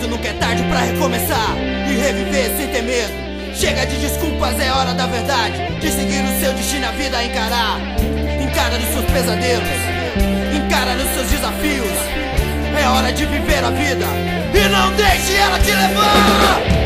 medo, nunca é tarde pra recomeçar e reviver sem ter medo. Chega de desculpas, é hora da verdade, de seguir o seu destino, a vida a encarar. Encara os seus pesadelos, encara os seus desafios. É hora de viver a vida e não deixe ela te levar.